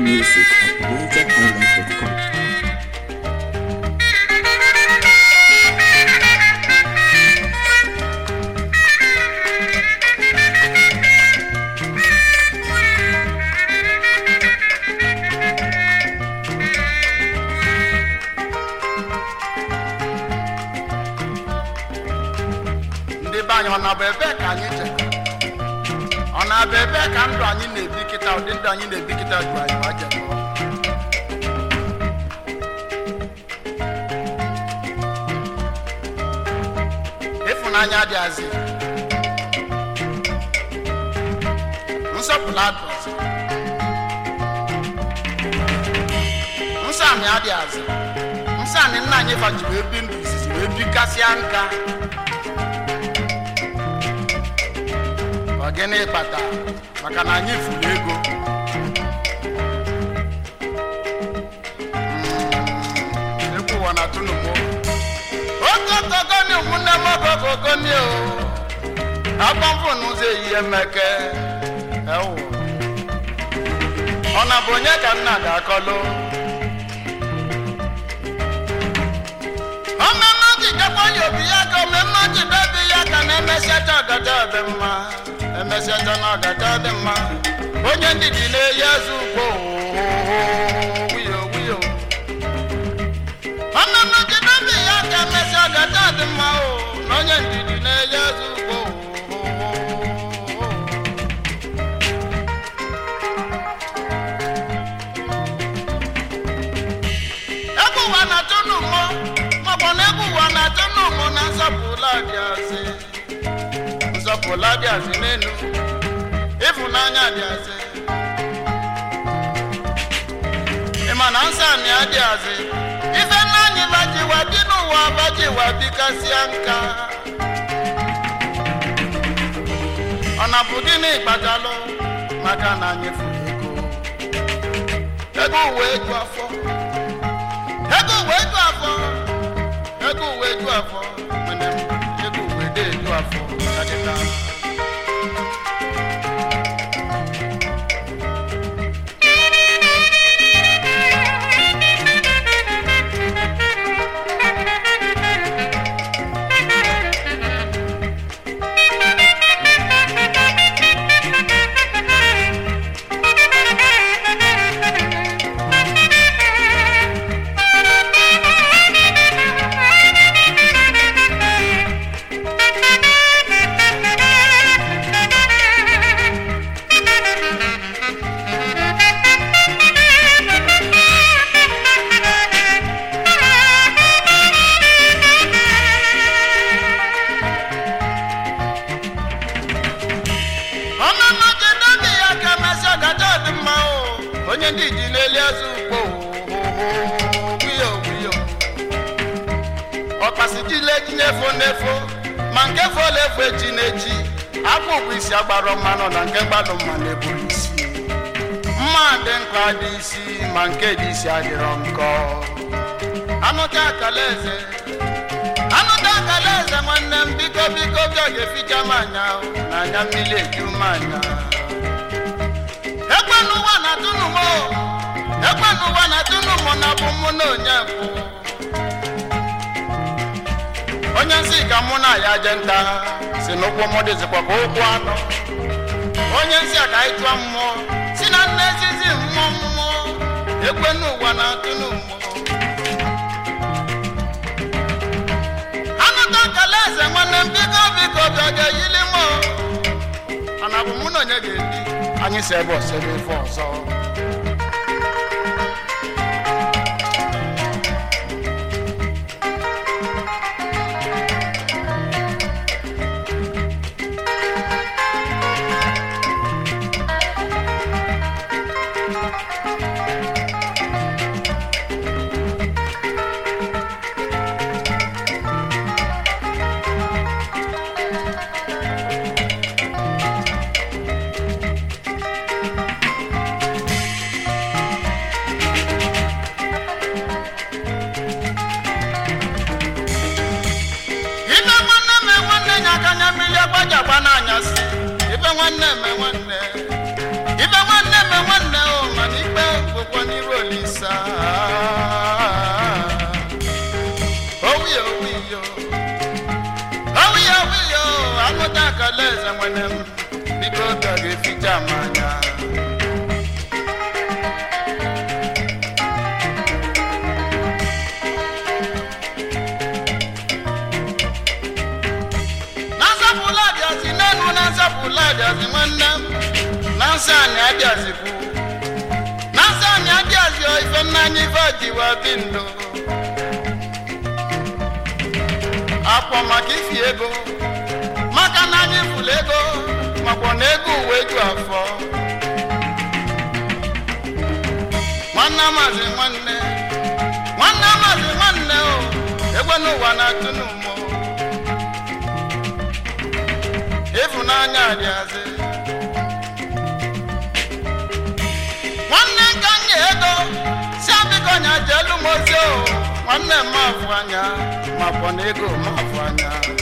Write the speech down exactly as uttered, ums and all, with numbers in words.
music at niger highlife dot com. Ona bebe ka anyị je ona bebe ka ndụ anyị na-ebikita ụdị ndụ anyị na-ebikita jụ anyị ma je ịfụnanya dị azị nsọpụrụ adọzi nsọamị adị azị nsọamị nna anyị fajiri ebi ndụ izizi wee bikasịa nka ogene kpata maka na anyị furu ego egwu ụwa na tụnụmụ okokogoni ụmụnne m okokogoni o agbamfụ n'ụzọ ehihie mmeke ewu ọ na bụ onye ka nna ga-akọlụ omemme jikekwa onye obi ya ka omemme jidebi ya ka na-emesiacha ọgada ọdị mma emesiacha na ọgada ọdị mma onye ndidi na-eyi azụ ugbo wiyo wiyo omemme jidebi ya ka emesi ọgada ọdị mma o na onye ndidi na-eyi azụ ugbo ebe ụwa na-atụ n'ụmụ maọbụ na ebe ụwa na-atụ n'ụmụ na nsọpụrụ dị asị nsọpụrụ dị asị n'elu ịfụnanya dị asị ịma na nsọ anyị adị asị ife nna anyị bajiwa dị n'ụwa bajiwa bikasịa nka ọ na bụ gịnị kpatalụ maka na anyị furu ego ego uwe eju afọ ego uwe eju afọ ego uwe eju afọ mana ego uwe dị eju afọ adịla onye ndị ji n'elu azụ ugbo wiyo wiyo ọkpasị jile jinyefo n'efo ma nke fola efo echi n'echi akpụ bụ isi agbara mmanụ na nke gbalụ mma na-eburu isi mma dị nkọ dị isi ma nke dị isi adịrọ nkọ anụta akala eze anụta akala eze nwanne m biko biko bịa ga-eficha m anya na anya mmiri eju m anya ekwe n'ụwa na tụnụmụ ekwe n'ụwa na tụnụmụ na bụ mụ na onye bụ onye nsị ka mụ na ya je nta si n'ụkwụ mụ dịzikwa ka ụkwụ anọ onye nsị a ka anyị tụọ mmụọ si na nne ezizi mmụọ mmụọ ekwe n'ụwa na tụnụmụ anụta kala eze nwanne m biko biko bịa ga-eyili mụ ana bụ mụ na onye ga-ebi anyị si ebe ọsọ ebe ife ọzọ beleze nwene m biko oge ga-eficha m anya na-asapụla bịazi n'elu na-asapụla bịazi nwanne m na nsọ anyị abịazikwu na nsọ anyị abịazi ife nnanya ife jiwa dị ndụ akpọ maka ifi ego maka na anyị fụlụ ego makwa na ego uwe ju afọ nwanne amazi nwanne nwanne amazi nwanne o egwe n'ụwa na-atụ n'ụmụ ịfụnanya adịazị nwanne nka nye ego si abịkọ nya jelu mozi o nwanne m afụ anya makwa na ego m afụ anya